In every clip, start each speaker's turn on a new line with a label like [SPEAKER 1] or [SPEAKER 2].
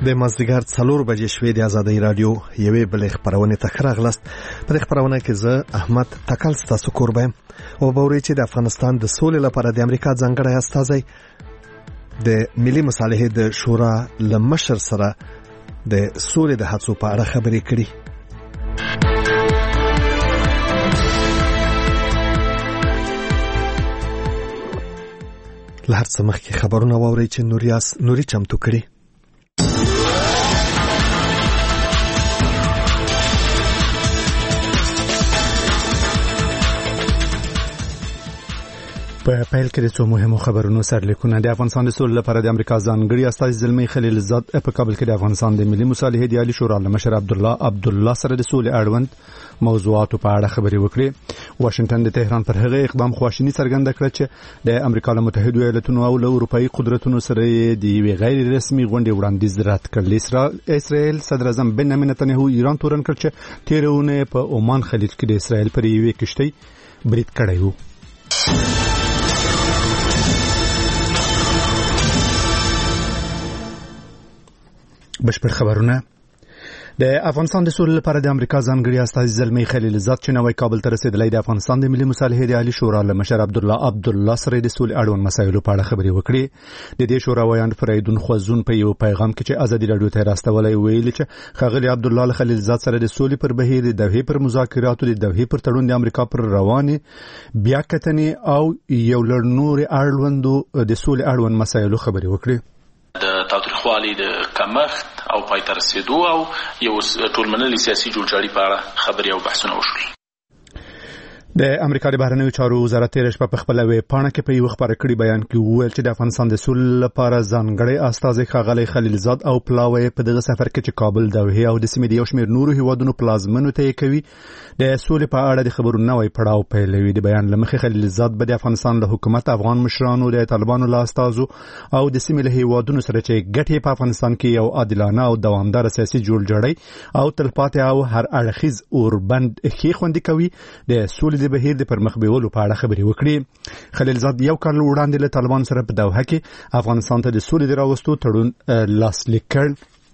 [SPEAKER 1] د مازدیګر 4 بجې شوې د آزادۍ رادیو یوې بلې خبرونه ته راغلاست. په خبرونه کې زه احمد تکل ستاسو کوربه او بوري چې د افغانستان د سولې لپاره د امریکا ځانګړی استازی د ملي مصالحې د شورا لمشر سره د سولې د هڅو په اړه خبرې کړې. لهر څه مخکې خبرونه واوري چې نوري چمتو کړي. په پیل کې د څو مهمو خبرونو سرلیکونه. د افغانستان د سولې لپاره د امریکا ځانګړي استازي زلمی خلیل زاد په کابل کې د افغانستان د ملي مصالحې د عالی شورا لمشر عبدالله سره د سولې اړوند موضوعاتو په اړه خبرې وکړي. واشنگټن د تهران پر هغه اقدام خواشینی څرګنده کړه چې د امریکا له متحده ایالاتونو او له اروپאי قدرتونو سره د یوې غیر رسمي غونډې وړاندیز رد کړل. اسرائیل صدر اعظم بنیامین نتنیاهو ایران تورن کړ چې تیرونه په عمان خلیج کې د اسرائیل پر یوې کشتۍ برید کړی و. بشپړ خبرونه. د افغانستان د سولې لپاره د امریکا ځانګړي استازي زلمی خلیل زاد چې نوې کابل ته رسیدلی د افغانستان د ملي مصالحې د عالی شورا لمشر عبدالله سره د سولې اړوند مسایلو په اړه خبرې وکړې. د دې شورا ویاند فریدون خوازون په یو پیغام کې چې ازادي رادیو ته راستولای ویل چې خغلی عبدالله خلیل زاد سره د سولې پر بهیر د دوحې پر مذاکراتو د دوحې پر تړون د امریکا پر رواني بیا کتنې او یو لړ نور اړوندو د سولې اړوند مسایلو خبرې وکړې.
[SPEAKER 2] د تاریخوالي د کمښت او پای ته رسیدو او یو ټولمنلي سیاسي جوړجاړي په اړه خبرې او بحثونه وشول.
[SPEAKER 1] د امریکا د بهرنیو چارو وزارت تیر شپه په خپل ویب پاڼه کې په یو خبري کړي بیان کې وویل چې د افغانستان د سولې لپاره ځانګړي استازي خغلی خلیل زاد او پلاوی په دغه سفر کې چې کابل دوحې او د سیمې د یو شمېر نورو هیوادونو پلازمنو ته کوي د سولې په اړه د خبرو نوې پړاو پیلوي. د بیان لمخې خلیل زاد به د افغانستان له حکومت، افغان مشرانو، د طالبانو له استازو او د سیمې له هیوادونو سره چې ګټې په افغانستان کې یو عادلانه او دوامدار سیاسي جوړجاړی او تلپاتې او هر اړخیز اوربند کې خوندي کوي د سولې د بهیر د پرمخ بیولو په اړه خبرې وکړي. خلیل زاد یو کال وړاندې له طالبان سره په دوحه کې افغانستان ته د سولې د راوستو تړون لاسلیک کړ.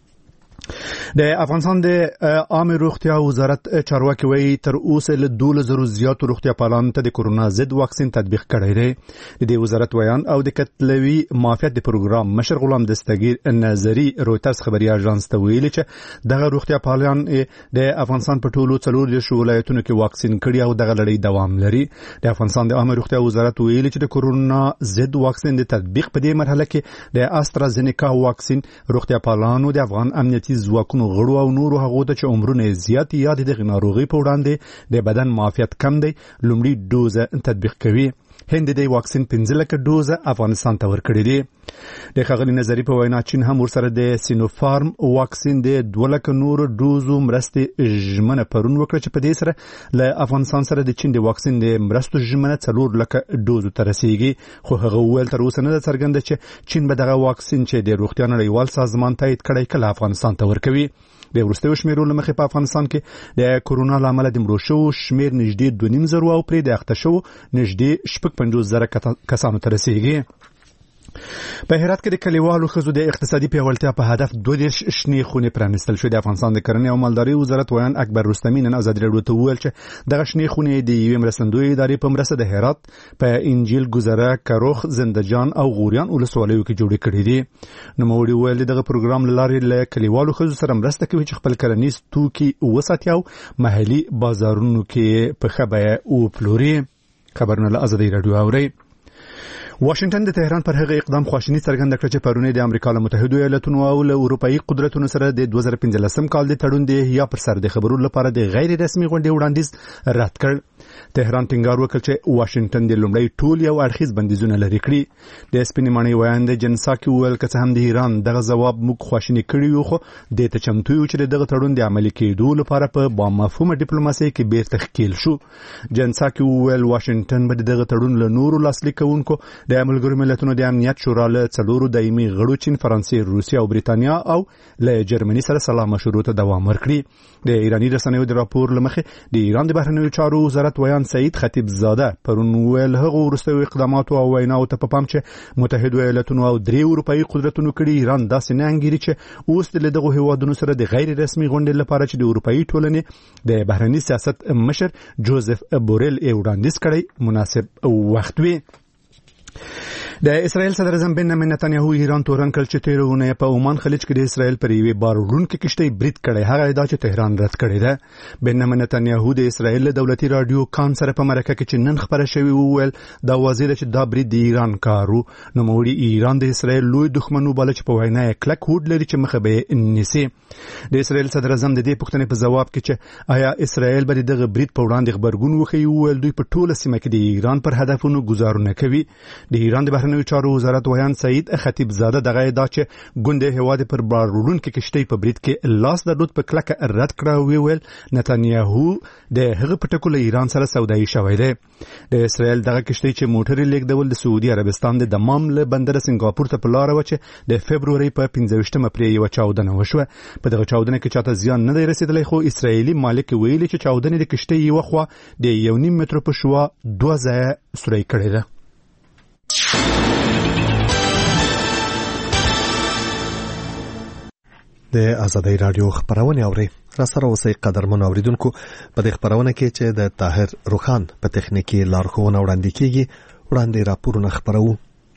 [SPEAKER 1] د افغانستان د عامه روغتیا وزارت چارواکي وایي تر اوسه له 2000 زیاتو روغتیا پالانو ته د کورونا ضد واکسین تطبیق کړی دی. د دې وزارت ویان او د کتلوي معافیت د پروګرام مشر غلام دستگیر نظری رويترز خبري اژانس ته ویلي چې دغه روغتیا پالان د افغانستان په ټولو 4 ولایتونو کې واکسین کړي او دغه لړۍ دوام لري. د افغانستان د عامه روغتیا وزارت ویلي چې د کورونا ضد واکسین د تطبیق په دې مرحله کې د استرازینیکا واکسین روغتیا پالانو د افغان امنیتي ځواکونو غړو او نورو هغو ته چې عمرونه زیات یا د ناروغي په وړاندې د بدن معافیت کم دی لومړی دوزه تطبیق کوي. هند د واکسین 15 لک دوزه افغانستان ته ورکړي دي. د خغلی نظری په وینا چین هم ورسره د سینوفارم واکسین د 2 لک نور دوزو مرستې ژمنه پرون وکړه چې په دې سره له افغانستان سره د چین د واکسین د مرستو ژمنه 4 لک دوزو ته رسیږي. خو هغه ویل تر اوسه نه څرګنده چې چین به دغه واکسین چې د روغتیا نړیوال سازمان تایید کړی کله افغانستان ته ورکوي. د وروستیو شمیرو لمخې په افغانستان کې د کورونا لامل د مړو شو شمیر نږدې 2.5 او پرې د اخته شو نږدې 55,000 کسانو ته رسیدي. په هرات کې د کلیوالو خزو د اقتصادي پیاوړتیا په هدف 2 شنې خونې پرانستل شوې. د افغانستان د کرنې او مالدارۍ وزارت ویان اکبر رستمی نن آزادي رادیو ته وویل چې دغه شنې خونې د یوې مرستندوی ادارې په مرسته د هرات په انجیل ګذره کروخ زندهجان او غوریان ولسوالیو کې جوړې کړې دي. نو موړي ویل دغه پروګرام لارې له کلیوالو خزو سره مرسته کوي چې خپل کرنیز توکي وساتي او محلي بازارونو کې په خبره او پلوري. خبرونه له آزادي رادیو اوري. واشنگټن د تهران پر هغه اقدام خواشینی څرګنده کړه چې پرونه د امریکا له متحده ایالاتونو او له اروپאי قدرتونو سره د 2015 کال د تړون د یا پر سر د خبرو لپاره د غیر رسمي غونډې وړاندیز رد کړ. تهران ټینګار وکړ چې واشنگټن د لومړی ټول یو اړخیز بندیزونه لري کړی. د سپینمنې ویاند جنساکي ویل چې هم د ایران دغه جواب موږ خواشینی کړی یو خو د تچمتو یو چې دغه تړون د عملي کېدو لپاره په با مفهومه ډیپلوماسي کې بیرته ښکیل شو. جنساکي ویل واشنگټن به دغه تړون له نورو لاسلیک کارونکو د ملګرو ملتونو د امنیت شورا له څلورو دایمي غړو چین، فرانسې، روسیه او بریتانیا او له جرمني سره سلا مشورو ته دوام ورکړي. د ایراني رسنیو د راپور لمخې د ایران د بهرنیو چارو وزارت ویان سعید خطیب زاده پرون ویل هغه وروستیو اقداماتو او ویناو ته په پام چې متحده ایالاتونو او درې اروپایي قدرتونو کړي ایران داسې نه انګیري چې اوس د دغه هیوادونو سره د غیر رسمي غونډې لپاره چې د اروپایي ټولنې د بهرنی سیاست مشر جوزف بورل وړاندیز کړی مناسب وخت وي. د اسرائیل صدر اعظم بنیامین نتنیاهو ایران تورن کړ چې تیرونه په عمان خلیج کې د اسرائیل پر یوې بار وړونکې کشتۍ برید کړی. هغه ادعا چې تهران رد کړی ده. بنیامین نتنیاهو د اسرائیل دولتي رادیو کان سره په مرکه کې چې نن خبره شوی وویل دا واضح ده چې دا برید د ایران کارو. نو موړي ایران د اسرائیل لوی دښمن وباله چې په وینا یې کلک هوډ لري چې مخه به نیسي. د اسرائیل صدر اعظم د دې پوښتنې په جواب کې چې آیا اسرائیل به دغه برید په وړاندې خبرګون وښيي وویل دوی په ټوله سیمه کې د ایران پر هدفونو گزارونه کوي. د ایران د بهرنیو چارو وزارت ویان سعید خطیب زاده دغه ادعا چې ګوند هیواد پر بار وړونکې کشتۍ په برید کې لاس درلود په کلکه رد کړه. ویل نتنیاهو د هغه په ټکو له ایران سره سودایي شوی دی. د اسرائیل دغه کشتۍ چې موټرې لیږدول د سعودي عربستان د دمام له بندر سنگاپور ته په لار و چې د فبروري په 15 پرې یو چاودنه وشوه. په دغه چاودنه کې چاته زیان نه دی رسیدلی خو اسرائیلي مالک ویلي چې چاودنه د کشتۍ یو خوا د 1.5 متر په شوا 2 ځای سوري کړی ده.
[SPEAKER 3] د آزادۍ رادیو خبرونه اوري. را سره اوسئ قدرمن اوریدونکو. په دې خبرونه کې چې د طاهر روخان په تخنیکی لارښوونه وړاندې کیږي وړاندې راپورونه خبرو.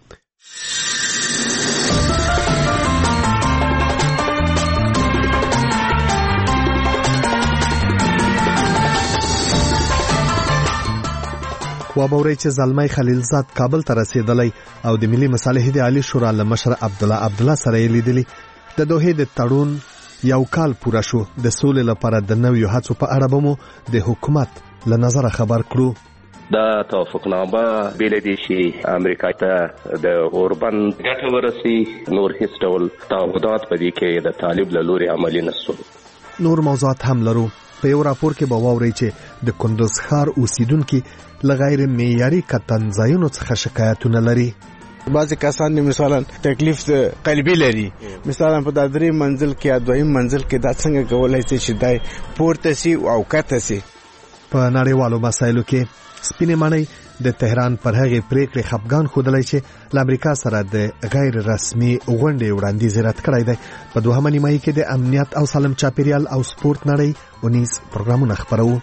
[SPEAKER 3] وابوري چې زلمی خلیلزاد کابل ته رسیدلی او د ملي مصالحې د عالی شورا له مشر عبدالله سره لیدلی. د دوحې د تړون یو کال پوره شو. د سولې لپاره د نویو هڅو په اړه به مو د حکومت له نظره خبر کړو.
[SPEAKER 4] دا توافقنامه بیل دي چې امریکا ته د اوربن ګټه ورسي. نور هیڅ ډول تعهدات په دې کې د طالب له لوري عملي نشول.
[SPEAKER 3] نور موضوعات هم لرو. په یو راپور کې به واورئ چې د کندوز ښار اوسیدونکو له غیر معیاري کتنځایونو څخه شکایتونه لري.
[SPEAKER 5] بعضی کسان مثلا تکلیف قلبي لري، مثلا په د 3 منزل کې یا 2 منزل کې دا څنګه کولای شي چې دای پورته سي او کته سي.
[SPEAKER 3] په نړیوالو مسایلو کې سپینې معنی د تهران پر هغه پریکړې خپګان خودلای چې ل امریکا سره د غیر رسمي غونډې وړاندیز رد کړی دی. په دوهمه نیمایي کې د امنیت او سالم چاپیریال او سپورت نړۍ 19 پروګرامونه خبرو.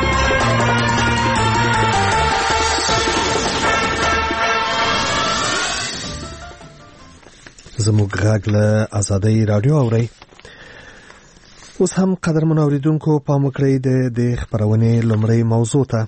[SPEAKER 3] زموږ غږ له آزادۍ رادیو اوري. اوس هم قدرمن اوریدونکو پام وکړئ د خبرونې لومړی موضوع ته.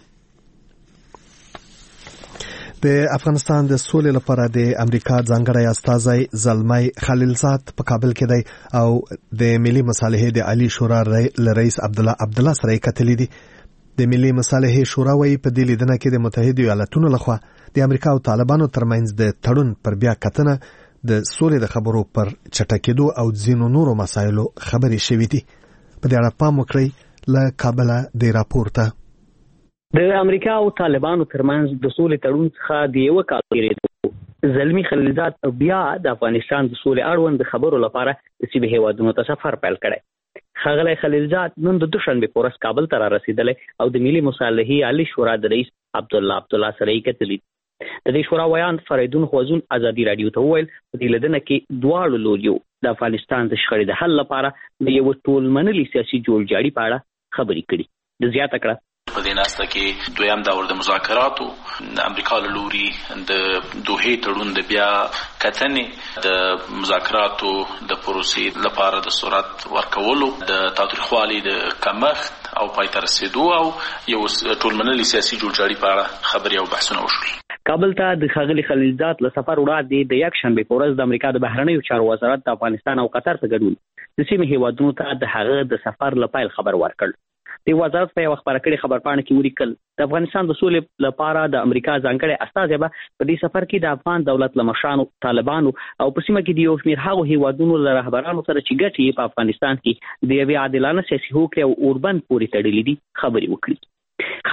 [SPEAKER 3] د افغانستان د سولې لپاره د امریکا ځانګړی استازی زلمی خلیلزاد په کابل کې دی او د ملي مصالحې د عالی شورا رئیس عبدالله سره کتلی دي. د ملي مصالحې شورا وايي په دې لیدنه کې د متحده ایالاتونو لخوا د امریکا او طالبانو ترمنځ د تړون پر بیا کتنه د سولې د خبرو پر چټکېدو او ځینو نورو مسایلو خبرې شوې دي. په دې اړه پام وکړئ. له کابل د راپور ته.
[SPEAKER 6] د امریکا او طالبانو ترمنځ د سولې تړون څخه د یو کال تیریدو زلمی خلیلزاد بیا د افغانستان د سولې اړوند خبرو لپاره د سیمې هیوادونو ته سفر پیل کړی. ښاغلی خلیلزاد نن د دوشنبې په ورځ کابل ته رارسېدلی او د ملي مصالحې عالی شورا د رئیس عبدالله سره یې کتلي. د دې شورا ویان فریدون خوازون ازادي رادیو ته وویل په دې لیدنه کې دواړو لوریو د افغانستان د شخړې د حل لپاره د یو ټولمنلي سیاسي جوړجاړي په اړه خبرې کړي. د زیاته کړه
[SPEAKER 2] په دې ناسته کې دویم دور د مذاکراتو د امریکا له لوري د دوحې تړون د بیا کتنې د مذاکراتو د پروسې لپاره د سرعت ورکولو د تاوتریخوالي د کمښت او پای ته رسیدو او یو ټولمنلي سیاسي جوړجاړي په اړه خبرې او بحثونه وشول.
[SPEAKER 6] کابل ته د ښاغلي خلیلزاد له سفر وړاندې د یکشنبې په ورځ د امریکا د بهرنیو چارو وزارت د افغانستان او قطر په ګډون د سیمې هیوادونو ته د هغه د سفر له پیل خبر ورکړ. د وزارت په یو خبره کړي خبرپاڼه کې ولیکل د افغانستان د سولې لپاره د امریکا ځانګړی استازی به په دې سفر کې د افغان دولت له مشرانو، طالبانو او په سیمه کې د یو شمېر هغو هیوادونو له رهبرانو سره چې ګټې په افغانستان کې د یوې عادلانه سیاسي هوکړې او اوربند پورې تړلې دي خبرې وکړي.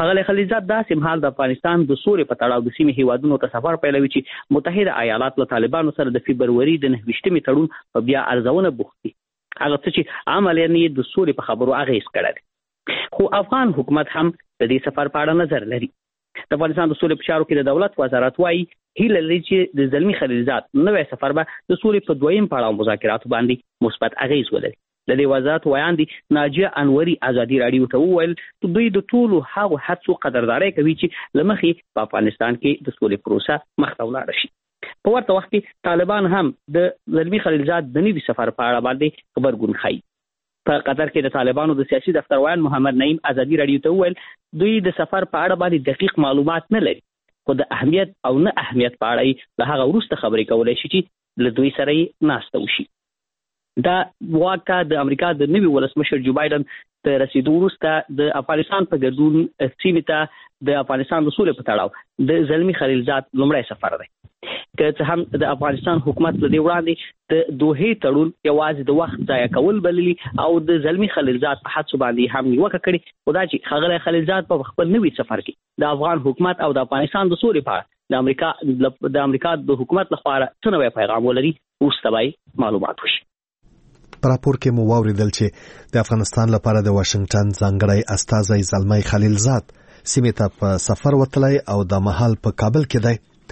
[SPEAKER 6] ښاغلی خلیلزاد داسې مهال د افغانستان د سولې په تړاو د سیمې هیوادونو ته سفر پیلوي چې متحده ایالات له طالبانو سره د فبروري د 29 تړون په بیا ارزونه بوخت دي، هغه څه چې عملیاً د سولې په خبرو اغېز کړی. خو افغان حکومت هم د دې سفر په اړه نظر لري. د افغانستان د سولې په چارو کې د دولت وزارت وايي هیله لري چې د زلمي خلیلزاد نوې سفر به د سولې په دویم پړاو مذاکراتو باندې مثبت اغېز ولري. د دې وزارت ویاندې ناجیه انوري ازادي راډیو ته وویل چې دوی د ټولو هغو هڅو قدرداني کوي چې له مخې په افغانستان کې د سولې پروسه مخته ولاړه شي. په ورته وخت کې طالبان هم د زلمي خلیلزاد د نوي سفر په اړه باندې خبرګون ښيي. په قطر کې د طالبانو د سیاسي دفتر ویان محمد نعیم ازادي راډیو ته وویل دوی د سفر په اړه باندې دقیق معلومات نه لري، خو د اهمیت او نه اهمیت په اړه له هغه وروسته خبرې کولای شي چې له دوی سره یې ناسته وشي. دا واقعا د امریکا د نوي ولسمشر جو بایدن ته رسیدو وروسته د افغانستان په ګډون سیمې ته د افغانستان د سولې په تړاو د زلمي خلیلزاد لومړی سفر دی. که څه هم د افغانستان حکومت له دې وړاندې د دوحې تړون یوازې د وخت ضایع کول بللي او د زلمي خلیلزاد په حادثو باندې هم نیوکه کړې، خو دا چې ښاغلی خلیلزاد په خپل نوي سفر کې د افغان حکومت او د افغانستان د سولې په اړه د امریکا د حکومت لخوا څه نوی پیغام ولري وروسته به معلومات وشي.
[SPEAKER 3] په راپور کې مو واوریدل چې د افغانستان لپاره د واشنگټن ځانګړی استازی زلمی خلیلزاد سیمې ته په سفر وتلی او د مهال په کابل کې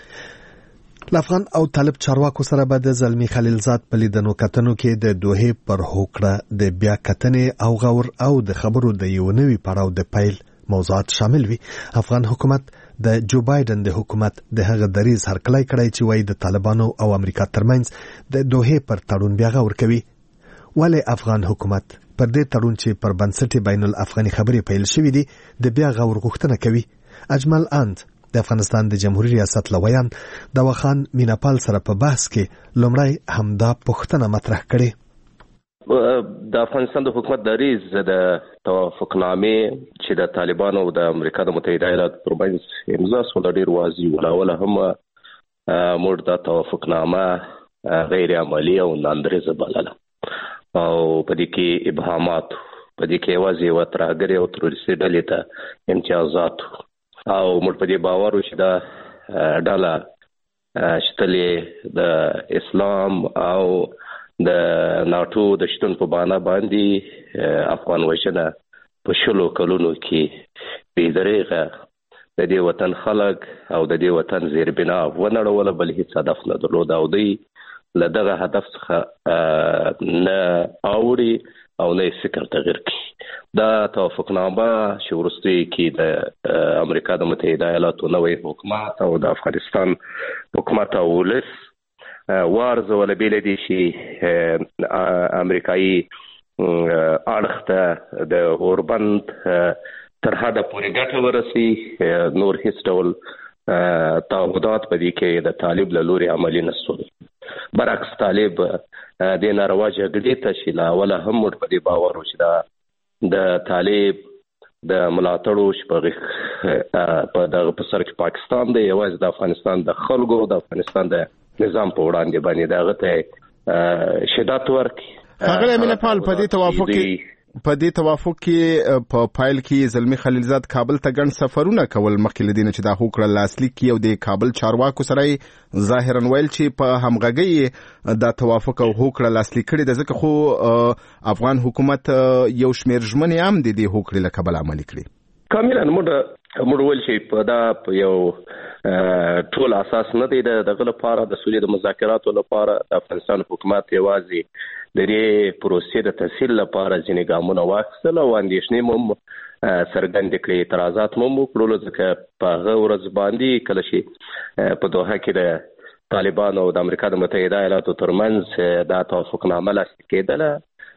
[SPEAKER 3] دی. له افغان او طالب چارواکو سره به د زلمی خلیلزاد په لیدنو کتنو کې د دوحې پر هوکړه د بیا کتنې او غور او د خبرو د یو نوي پړاو د پیل موضوعات شامل وي. افغان حکومت د جو بایدن د حکومت د هغه دریز هرکلی کړی چې وایي د طالبانو او امریکا ترمنځ د دوحې پر تړون بیا غور کوي. ولې افغان حکومت پر دې تړون چې پر بنسټ بین الافغاني خبرې پیل شوې دي د بیا غور غوښتنه کوي؟ اجمل اند د افغانستان د جمهوریت ریاست لویان د وخان میناپال سره په بحث کې لومړی همدا پوښتنه مطرح کړې.
[SPEAKER 4] د افغانستان د حکومت دریز د توافقنامې چې د طالبانو او د امریکا د متحده ایالاتو ترمنځ امضا شوه ډېر واضح و. اوله هم موږ دا توافقنامه غیر عملي او ناندریزه بلله او په دې کې ابهامات، په دې کې یوازې یوه ترهګرې او تروریستي ډلې ته امتیازات او موږ په دې باور وو چې دا ډله شتلې د اسلام او د ناټو د شتون په بانه باندې افغان وژنه په 100 کلونو کې بېدریغه د دې وطن خلک او د دې وطن زیربنا ونړوله، بل هیڅ هدف نه درلود او دوی له دغه هدف څخه نه اوړي او نه فکر تغیر کړي. دا توافقنامه چې وروسته کې د امریکا د متحده ایالاتو نوی حکومت او د افغانستان حکومت او ولس وارزوله بېله دې چې امریکایي اړخ ته د اوربند تر حده پورې ګټه ورسي، نور هیڅ ډول تعهدات په دې کې د طالب له لوري عملي نه شول. برعکس طالب د ناروا جګړې ته چې له اوله هم موږ په دې باور وو چې دا د طالب د ملاتړو شپږ په دغه په سر کې پاکستان دی، یوازې د افغانستان د خلکو د افغانستان د نظام په وړاندې باندې دغه ته شدت ورکړي.
[SPEAKER 5] هغه میناپال په دې توافق کې په پایل کې زلمی خلیلزاد کابل ته ګڼ سفرونه کول، مخکې له دې نه چې دا هوکړه لاسلیک کړي او د کابل چارواکو سره ظاهرا ویل چې په همغږۍ دا توافق او هوکړه لاسلیک کړي ده، ځکه خو افغان حکومت یو شمېر ژمنې هم د دې هوکړې له کبله عملي کړي.
[SPEAKER 4] کاملا موږ ویل چې په دا په یو ټول اساس نه دی دغه لپاره د سولې د مذاکراتو لپاره د افغانستان حکومت یوازې د دې پروسې د تسهیل لپاره ځینې ګامونه واخیستل او اندېښنې مو څرګندې کړې، اعتراضات مو وکړل، ځکه په هغه ورځ باندې کله چې په دوحه کې د طالبانو او د امریکا د متحده ایالاتو ترمنځ دا توافقنامه لاسلیک کېدله،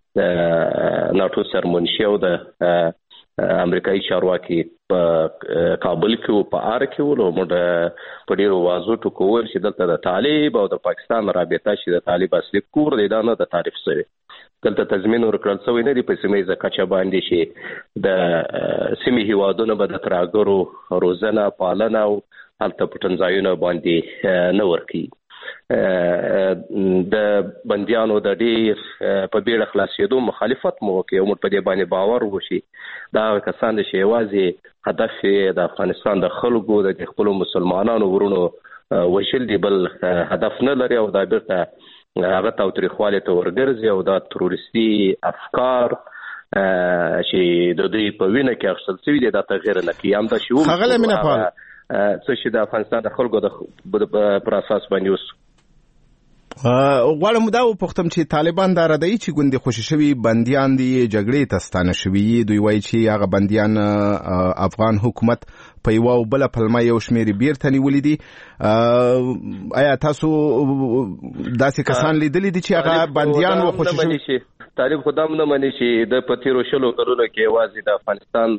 [SPEAKER 4] د ناټو سرمنشي او د امریکایي چارواکي په کابل کې او په ار کې ول، موږ په ډیرو واضح ټکو ویل چې دلته د طالب او د پاکستان رابطه چې د طالب اصلي کور دی دا نه د تعریف شوی، دلته تضمین ورکړل شوی نه دی په سیمه کچه باندې چې د سیمې هیوادونو به د ترهګرو روزنه پالنه او هلته پټنځایونه باندې نه ورکي. د بنديانو د ډیر په بیړه خلاصېدو مخالفت مو وکړي او موږ په دې باندې باور وشي دا کسان د شیوازي هدف د افغانستان د خلکو د خپل مسلمانانو ورونو وشل دی بل هدف نه لري او دا بیرته هغه تاوتریخواله ته ورګرځي او دا تروریستي افکار چې د دوی په وینه کې اخیستل شوی دی دا تغیر نه کوي هم دا شی
[SPEAKER 5] هغه مینه پال
[SPEAKER 4] څه چې د افغانستان د خلکو د پر اساس باندې اوس
[SPEAKER 5] غواړم دا وپوښتم چې طالبان دا ردی چې ګوندې خوشي شوي بنديان دي جګړې ته ستانه شوي دوی وایي چې هغه بنديان افغان حکومت په یو بل پلمه یو شمېر بیرته نیولې دي آیا تاسو داسې کسان لیدلې دي چې هغه بنديان و خوشي شوي
[SPEAKER 4] طالب خدام نه مني چې د پتیرو شلو کلونو کې وازي د افغانستان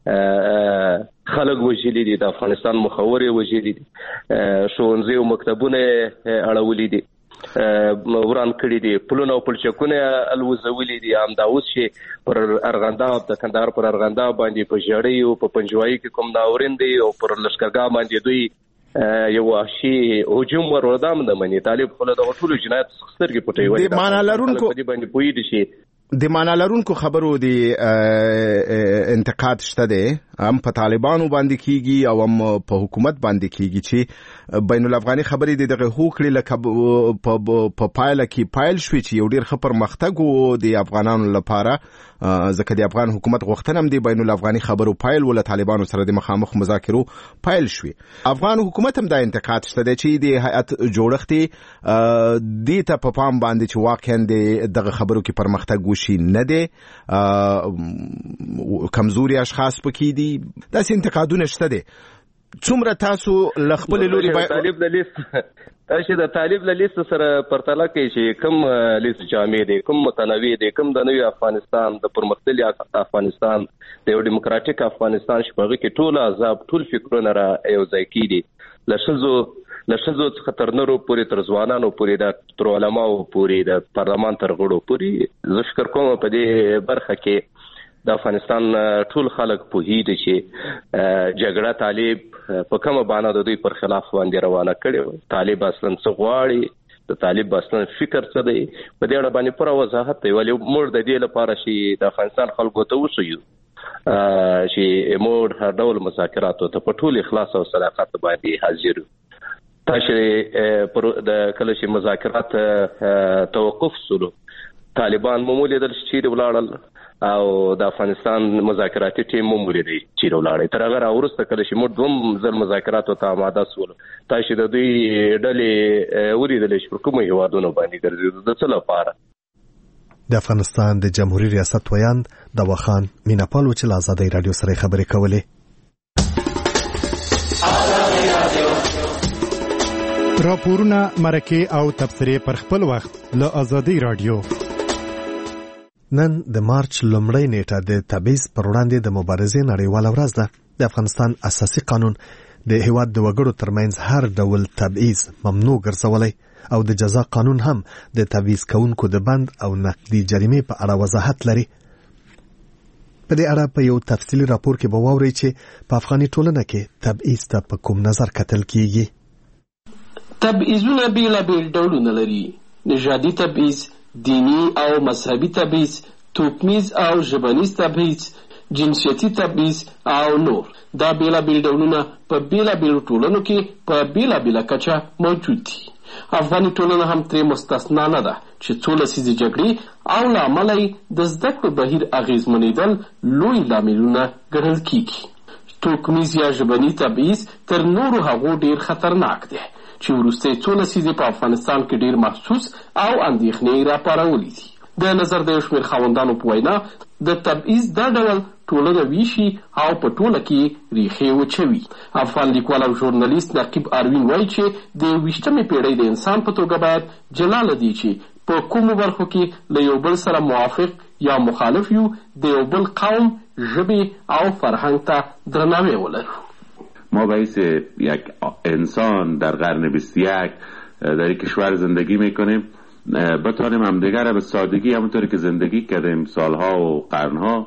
[SPEAKER 4] خلک وژلي دي د افغانستان مخوري وژلي دي ښوونځي او مکتبونه اړولي دي وران کړی دي پلونه او پلچکونه الوزولي دي هم دا اوس چې پر ارغنداب د کندهار پر ارغنداب باندې په جړی او په پنجوایي کې کوم ناورین دي او پر لشکرګاه باندې دوی یو وحشي هجوم ورودام نه مني طالب خپل د ټولو جنایت سترګې پټوي وایي
[SPEAKER 5] د معنا لرونکو
[SPEAKER 4] په دې باندې پوي دي شي
[SPEAKER 5] د معنا لرونکو خبرو دی انتقاد شته دي هم په طالبانو باندې کیږي او هم په حکومت باندې کیږي چې بین الافغاني خبرې د دغه هوکړې لکه په پایله کې پایل شوي چې یو ډیر خبر مختګ وو د افغانانو لپاره ځکه د افغان حکومت غوښتنه هم د بین الافغاني خبرو پایل ول طالبانو سره د مخامخ مذاکرو پایل شوي افغان حکومت هم دا انتقاد شته چې د هیئت جوړښت د ته په پام باندې چې واقعا دغه خبرو کې پرمختګ وشي نه دی کمزوري اشخاص پکې دي داسې انتقادونه شته دي څومره تاسو لخپل لوري
[SPEAKER 4] طالب د لیست چې د طالب له لیست سره پرتله کوي چې کوم لیست جامع دی کوم متنوع دی کوم د نوې افغانستان د پرمختللي افغانستان د یو دیموکراتیک افغانستان شپږ کې ټول عذاب ټول فکرونه را یو ځای کیدي لشزو څخه تر نورو پورې تر ځوانانو پورې د تر علماو پورې د پارلمان تر غړو پورې زه فکر کوم په دې برخه کې د افغانستان ټول خلک په هیده چې جګړه طالب په کومه باندې د دوی پر خلاف باندې روانه کړي طالب اصلا څه غواړي د طالب اصلا فکر څه دی په دې اړه باندې پر وضاحت دی ولی موږ د دې لپاره چې د افغانستان خلکو ته وسیو چې موږ هر ډول مذاکرات ته په ټول اخلاص او صداقت باندې حاضر تاسو پر د کله چې مذاکرات توقف سلو طالبان معمولی د شیر ولاړل او د افغانستان مذاکراتي ټیم ممولیدي چې ولاړی تر هغه راورسته کله چې موږ دوم ځل مذاکرات ته آماده سول تاسو د دوی ډلې وریدل چې کومه هیوادونو باندې ګرځي د څه لپاره
[SPEAKER 3] د افغانستان د جمهوریت ریاست ویاند د وخان میناپال چې له آزادۍ رادیو سره خبرې کولې
[SPEAKER 1] راپورونه مرکه او تبصرې پر خپل وخت له آزادۍ رادیو
[SPEAKER 3] نن د مارچ لومړۍ نیټه د تبعیض پر وړاندې د مبارزې نړیواله ورځ ده د افغانستان اساسي قانون د هیواد د وګړو ترمنځ هر ډول تبعیض ممنوع ګرځولی او د جزا قانون هم د تبعیض کوونکو د بند او نقدي جریمې په اړه وضاحت لري په دې اړه په یو تفصیلي راپور کې به واورئ چې په افغاني ټولنه کې تبعیض ته په کوم نظر کتل کیږي
[SPEAKER 7] تبعیضونه بیلابیل ډولونه لري نژادي تبعیض دینی او مذهبي تبعیض توکمیز او ژبنیز تبعیض جنسیتي تبعیض او نور دا بیلابیل ډولونه په بیلابیلو ټولنو کې په بیلابیله کچه موجود دي افغاني ټولنه هم ترې مستثنا نه ده چې څو لسیزې جګړې او له امله یې د زده کړو بهیر اغېزمنېدل لوی لاملونه ګڼل کیږي توکمیز یا ژبني تبعیض تر نورو هغو ډیر خطرناک دی چې وروستۍ څو لسیزې په افغانستان کې ډیر محسوس او اندېښنې راپارولې دي د نظر د یو شمېر خاوندانو په وینا د تبعیض دا ډول ټولنه ویشي او په ټوله کې ریښې وچوي افغان لیکوال او ژورنالیست نقیب اروین وایي چې د 20مې پیړۍ د انسان په توګه باید جلا لدی چې په کومو برخو کې له یو بل سره موافق یا مخالف یو د یو بل قوم ژبې او فرهنګ ته درناوی ولرو
[SPEAKER 8] ما باعث یک انسان در قرن 21 در یک کشور زندگی میکنیم بتوانیم همدیگر را به سادگی همونطوری که زندگی کردیم سالها و قرنها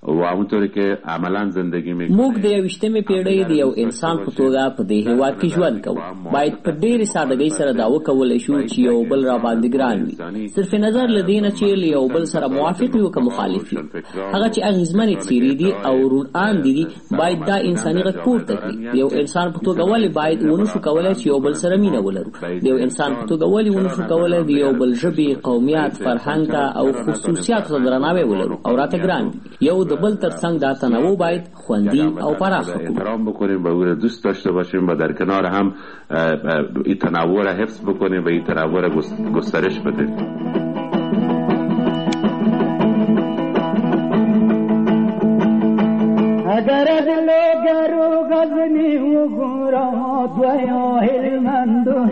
[SPEAKER 8] و همونطوری که عملا زندگی میکنه.
[SPEAKER 9] موږ د 21مې پیړۍ د یو انسان په توګه په دې هیواد کې ژوند کوو. باید په ډېرې سادهګۍ سره دا وکولی شو چې یو بل را باندې ګران وي، صرف نظر له دې نه چې له یو بل سره موافق وي او که مخالف وي. هغه چې اغېزمنې څېرې دي او روڼاندې دي باید دا انساني غږ پورته کړي. د یو انسان په توګه ولې باید ونه شو کولی چې یو بل سره مینه ولرو؟ د یو انسان په توګه ولې ونه شو کولی د یو بل ژبې، قومیت، فرهنګ ته او خصوصیاتو ته درناوی ولرو او راته ګران دي؟ یو د بل ترڅنګ دا تنوع باید خوندي او پراخه کړو.
[SPEAKER 8] احترام بکنیم، به او را دوست داشته باشیم و در کنار هم این تنوع را حفظ بکنیم و این تنوع را گسترش بدیم.
[SPEAKER 10] اگر از لوگرو غزنی و گورات و یا هلمند و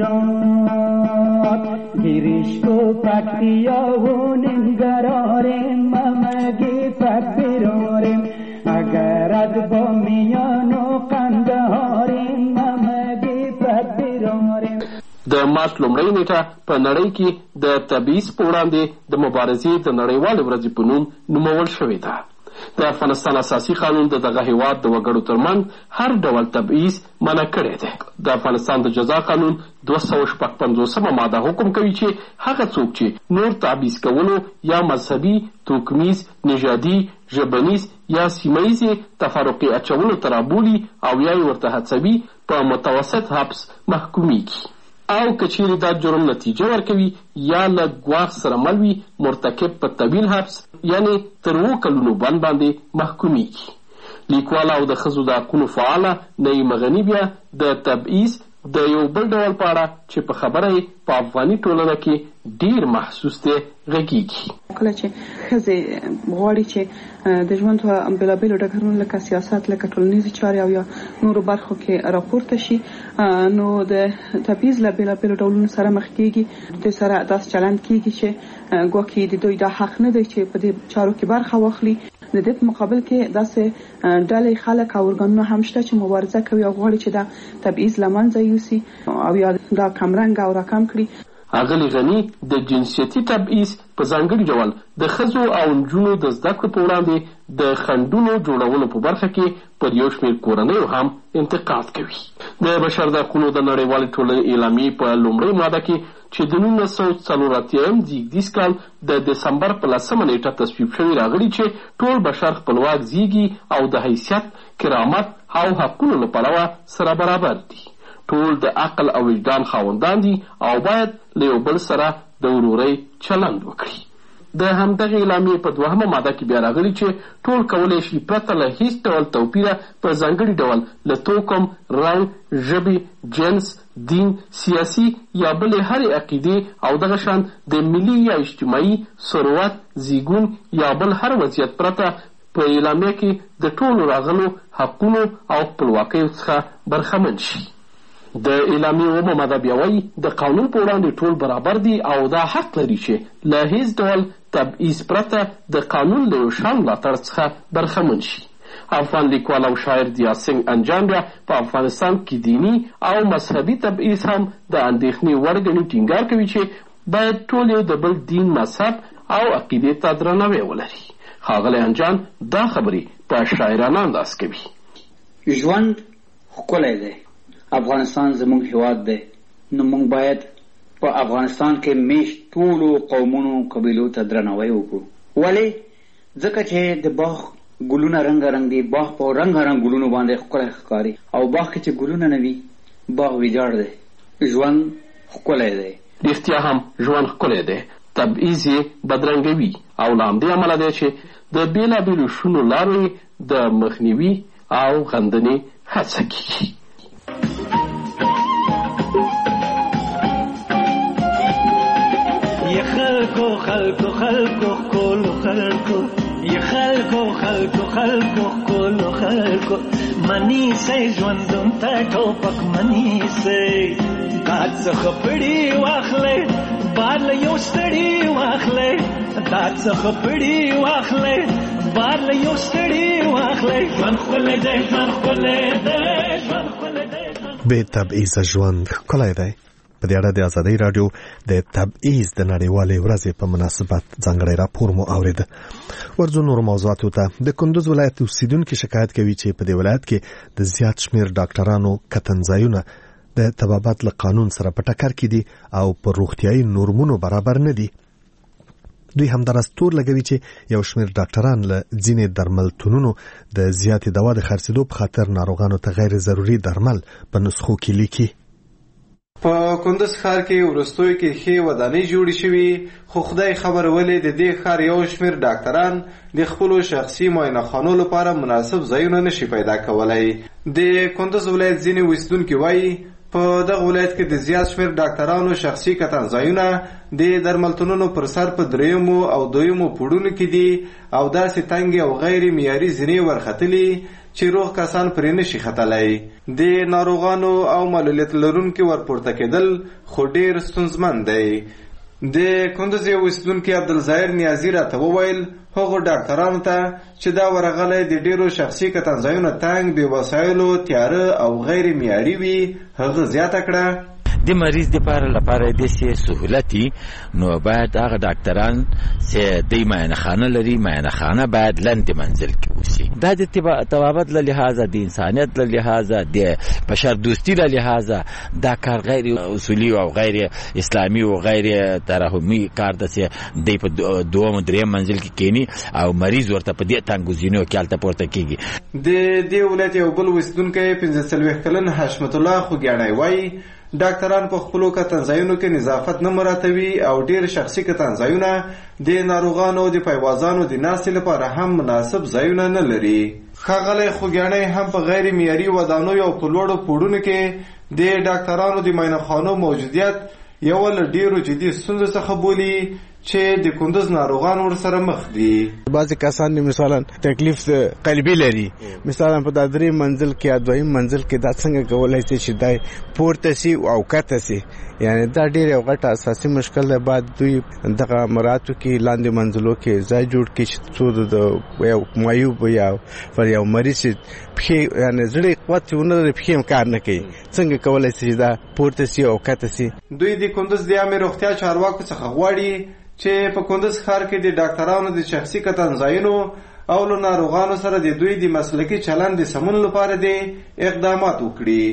[SPEAKER 10] هیرات گیرشت و پکتیا و ننگراریم ممگی پکبراریم اگر از بامیان و قندهاریم ممگی پکبراریم.
[SPEAKER 7] د مارچ لومړۍ نیټه په نړۍ کې د تبعیض په وړاندې د مبارزې د نړیوالې ورځې په نوم نومول شوې ده. د افغانستان اساسي قانون د دغه هیواد د وګړو ترمنځ هر ډول تبعیض منع کړی دی. د افغانستان د جزا قانون 255 ماده حکم کوي چې هغه څوک چې نور تبعیض کولو یا مذهبي، توکمیز، نژادي، ژبنیز یا سیمهیزې تفرقې اچولو ته رابولي او یا یې ورته هڅوي په متوسط حبس محکومیږي، او که چیرې دا جرم نتیجه ورکوي یا له ګواښ سره مل وي مرتکب په طویل حبس یعنې تر 7 کلونو بند باندې محکومیږي. لیکواله او د ښځو د حقونو فعاله نعیم غني بیا د تبعیض د یو بل ډول په اړه چې په خبره یې په افغاني ټولنه کې ډیر محسوس دی غږیږي.
[SPEAKER 11] کله چې ښځې غواړي چې د ژوند په بېلابېلو ډګرونو لکه سیاست، لکه ټولنیزې چارې او یا نورو برخو کې راپورته شي، نو د تبعیض له بېلابېلو ډولونو سره مخ کېږي. د سره داسې چلند کېږي چې ګواکې د دوی دا حق نه دی چې په دې چارو کې برخه واخلي. د دې په مقابل کې داسې ډلې خلک او ارګانونه هم شته چې مبارزه کوي او غواړي چې دا تبعیض له منځه یوسي او یا دا کمرنګ او راکم کړي.
[SPEAKER 7] اغلې غني د جنسیتي تبعیض په ځانګړي ډول د ښځو او نجونو د زده کړو په وړاندې د خنډونو جوړولو په برخه کې پر یو شمېر کورنیو هم انتقاد کوي. د بشر د حقونو د نړیوالې ټولنې اعلامیې په لومړۍ ماده کې چې د 1984 زیږدیز کال د دسمبر په 10 نیټه تصویب شوی راغلي چې ټول بشر خپلواک زیږي او د حیثیت، کرامت او حقونو له پلوه سره برابر دي. ټول د عقل او وجدان خاوندان دي او باید له یو بل سره د ورورۍ چلند وکړي. د همدغې اعلامیې په 2مه ماده کې بیا راغلي چې ټول کولی شي پرته له هیڅ ډول توپیره په ځانګړي ډول له توکم، رنګ، ژبې، جنس، دین، سیاسي یا بلې هرې عقیدې او دغه شان د ملي یا اجتماعي ثروت، زیږون یا بل هر وضعیت پرته په اعلامیه کې د ټولو راغلو حقونو او خپلواکیو څخه برخمن شي. د اعلامیې 9مه ماده بیا وایي د قانون په وړاندې ټول برابر دي او دا حق لري چې له هیڅ ډول تبعیض پرته د قانون له یو شان ملاتړ څخه برخمن شي. افغان لیکوال او شاعر دیا سنگ انجان بیا په افغانستان کې دینی او مذهبي تبعیض هم د اندېښنې وړ ګڼي. ټینګار کوي چې باید ټول یو د بل دین، مذهب او عقیدې ته درناوی ولري. ښاغلی انجان دا خبرې په شاعرانه انداز کوي.
[SPEAKER 12] ژوند ښکلی دی، افغانستان زموږ هیواد دی، نو موږ باید په افغانستان کې میشت ټولو قومونو، قبیلو ته درناوی وکړو. ولې؟ ځکه چې د باغ ګلونه رنګارنګ دي، باغ په رنګارنګ ګلونو باندې ښکلی ښکاري، او باغ کې چې ګلونه نه وي باغ ویجاړ دی. ژوند ښکلی دی.
[SPEAKER 7] رښتیا هم ژوند ښکلی دی، تبعیض یې بدرنګوي او له همدې امله دی چې د بېلابېلو شونو لارو یې د مخنیوي او غندنې هڅه کیږي.
[SPEAKER 10] خلکو خلکو خلکو کولو خلکو یا خلکو خلکو خلکو کولو خلکو منی سي ژوندون ته ټوپک منی سي کاڅ خپړی واخلې بار له یو ستړي واخلې کاڅ خپړی واخلې بار له یو ستړي واخلې ژوند خپل دې ژوند خپل دې ژوند خپل دې
[SPEAKER 3] بې تبعیض ژوند ښکلی دی. په دې اړه د ازادي رادیو د تبعیض د نړیوالې ورځې په مناسبت ځانګړی راپور مو اورید. ورځو نور موضوعاتو ته. د کندوز ولایت اوسیدونکو شکایت کوي چې په دې ولایت کې د زیات شمیر ډاکټرانو کتنځایونه د طبابت له قانون سره په ټکر کې دي او په روغتیايي نورمونو برابر نه دي. دوی هم درستور لګوي چې یو شمیر ډاکټران له ځینې درملتونونو د زیاتې دوا د خرڅېدو په خاطر ناروغانو ته غیر ضروري درمل په نسخو کې لیکي.
[SPEAKER 13] په کندوز ښار کې ورستوي کې ښې ودانۍ جوړې شوي، خو خدای خبر ولې د دې ښار یو شمیر ډاکټران د خپلو شخصي معاینهخانو لپاره مناسب ځایونه نشي پیدا کولی. د کندوز ولایت ځینې اوسیدونکي وایي په دغه ولایت کې د زیات شمیر ډاکټرانو شخصي کتنځایونه د درملتونونو پر سر په دریمو او دویمو پوړونو کې دي او داسې تنګې او غیر معیاري زینې ورختلي چې روغ کسان پرې نشي ختلی. د ناروغانو او معلولیت لرونکو ورپورته کېدل خو ډېر ستونزمن دی. د کندوز یو اوسیدونکي عبدالظاهر نیازي راته وویل هغو ډاکټرانو ته چې دا ورغلی د ډېرو شخصي کتنځایونو تنګ، بې وسایلو، تیاره او غیر معیاري وي. هغه زیاته کړه
[SPEAKER 14] د مریض لپاره داسې سهولتي نو باید هغه ډاکټران چې د معاینهخانه لري، معاینهخانه باید لنډ منزل کې اوسي. دا د طبابت له لحاظه، د انسانیت له لحاظه، د بشردوستي له لحاظه دا کار غیر اصولي او غیر اسلامي او غیر ترحمي کار ده چې دی په دوم دریم منزل کې کینی او مریض ورته په دې تنګوزینو کې الته پورته کیږي.
[SPEAKER 13] د دې ولایت یو بل اوسیدونکی 45 کلن حشمت الله خوږیاڼی وایي ډاکټران په خپلو کتنځایونو کې نظافت نه مراعتوي او ډېر شخصي کتنځایونه د ناروغانو د پایوازانو د ناستې لپاره هم مناسب ځایونه نه لري. ښاغلی خوږیاڼی هم په غیر معیاري ودانیو او په لوړو پوړونو کې د ډاکټرانو د معاینهخانو موجودیت یوه له ډېرو جدي ستونزو څخه بولي چې د کندوز ناروغان ورسره مخ دي.
[SPEAKER 15] بعضې کسان مثلا تکلیف قلبي لري، مثلا په دا درې منزل کې یا دویم منزل کې دا څنګه کولی شي چې دا پورته سي او کته سي، یعنی دا ډېر یو غټ اساسي مشکل دی. بعد دوی دغه مراتو کې لاندې منزلو کې ځای جوړ کړي چې څو د یو معیوب یا پر یو مریض پښې یعنی زړې قوت چې ونه لري پښې هم کار نه کوي، څنګه کولی شي چې دا پورته سي او کته سي.
[SPEAKER 13] دوی د کندوز د عامې روغتیا چارواکو څخه غواړي چې په کندوز ښار کې د ډاکټرانو د شخصي کتنځایونو او له ناروغانو سره د دوی د مسلکي چلند د سمون لپاره د اقدامات وکړي.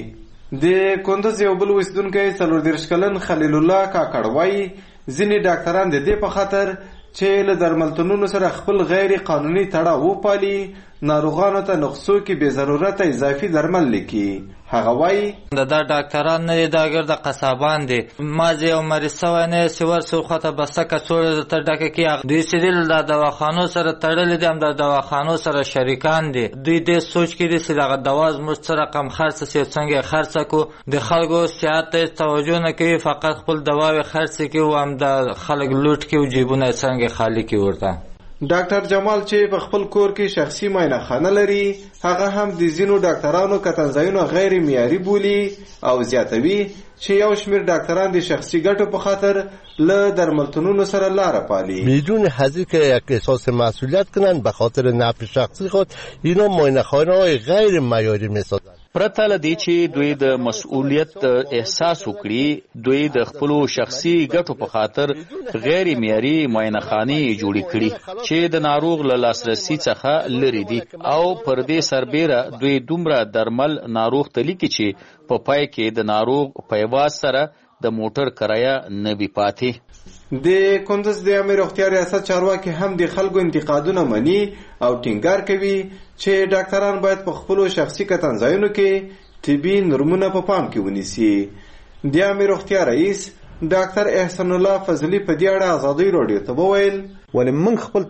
[SPEAKER 13] د کندوز یو بل اوسیدونکی 34 کلن خلیل الله کاکړ وایي ځینې ډاکټران د دې په خاطر چې له درملتونونو سره خپل غیر قانوني تړاو وپالي ناروغانو ته نقصو کې بې ضرورته اضافي درمل لیکي. هغه وایي
[SPEAKER 16] دا ډاکټران نه دي، دا ګرده قصابان دي. ما زه یو مریض سوی نه چې ورسو خواته بسته کڅوړه ته ډکه کړي، دوی چې د دواخانو سره تړلي دي، هم د دواخانو سره شریکان دي. دوی دې سوچ کړي چې دغه دوا زموږ څه رقم خرڅ شي، څنګه یې خرڅ کړو. د خلکو صحت ته توجه نه کوي، فقط خپل دواوې خرڅ کړي او هم د خلک لوټ کړي او جیبونه یې څنګه خالي کړي ورته.
[SPEAKER 13] ډاکټر جمال چې په خپل کور کې شخصي معاینهخانه لري، هغه هم د ځینو ډاکټرانو کتنځایونه غیر معیاري بولي او زیاتوي چې یو شمیر ډاکټران د شخصي ګټو په خاطر له درملتونونو سره لاره پالي.
[SPEAKER 17] بدون حذف که یک احساس مسئولیت کنن به خاطر نفع شخصی خود اینا معاینه‌خانه‌های غیر معیاری میسازند.
[SPEAKER 18] پرته له دې چې دوی د مسؤلیت احساس وکړي، دوی د خپلو شخصي ګټو په خاطر غیر معیاري معاینهخانې جوړې کړي چې د ناروغ له لاسرسي څخه لرې دي او پر دې سربیره دوی دومره درمل ناروغ ته لیکي چې په پای کې د ناروغ پیواز سره د موټر کرایه نه وي پاتې.
[SPEAKER 13] د کندوز د عامې روغتیا ریاست چارواکي هم د خلکو انتقادونه مني او ټینګار کوي چې ډاکټران باید په خپلو شخصي کتنځایونو کې طبي نورمونه په پام کې ونیسي. د عامې روغتیا رئیس ډاکټر احسان الله فضلي په دې اړه ازادي راډیو ته وویل
[SPEAKER 19] ولې موږ خپل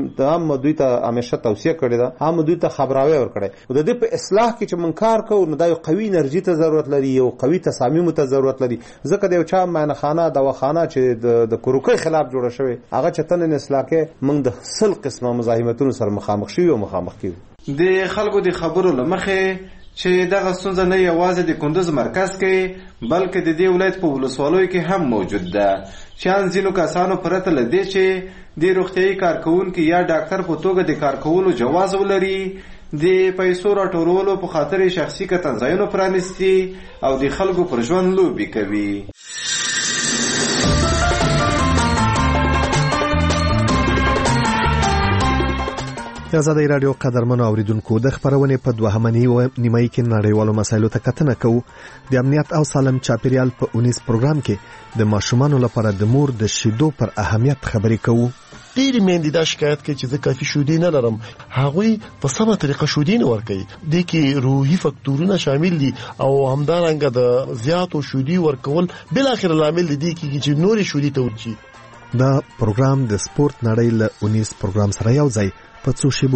[SPEAKER 19] هم دوی ته همیشه توصیه کړې ده، هم دوی ته خبراوی ورکړی او د دې په اصلاح کې چې موږ کار کوو نو دا یو قوي انرژي ته ضرورت لري، یو قوي تصامیمو ته ضرورت لري. ځکه د یو چا معاینهخانه دواخانه چې د کروکۍ خلاف جوړه شوې هغه چې ته نن اصلاح کې موږ د 100 قسمه مزاحمتونو سره مخامخ شوي او مخامخ کیږو.
[SPEAKER 13] د خلکو د خبرو له مخې چې دغه ستونزه نه یوازې د کندوز مرکز کې بلکې د دې ولایت په ولسوالیو کې هم موجود ده، چې ځینو کسانو پرته له دې چې د روغتیايي کارکوونکي یا ډاکټر په توګه د کار کولو جواز ولري د پیسو راټولولو په خاطر شخصي کتنځایونو پرانیستي او د خلکو پر ژوند لوبې کوي.
[SPEAKER 3] آزادۍ رادیو قدرمنو اوریدونکو د خبرونه په دوهمه نیمه کې نړیوالو مسایلو ته کتنه کوو. د امنیت او سالم چاپیریال په 19 پروګرام کې د ماشومانو لپاره د مور د شیدو پر اهمیت خبرې کوو.
[SPEAKER 20] ډېری میندې دا شکایت کوي چې زه کافي شیدې نه لرم. هغوی په سمه طریقه شیدې نه ورکوي. دې کې روحي فکتورونه شامل دي او همدارنګه د زیاتو شیدې ورکول بل اخر لامل دي چې نورې شیدې ته ورچی.
[SPEAKER 3] دا پروګرام د سپورت نړۍ له 19 پروګرام سره یو ځای په څو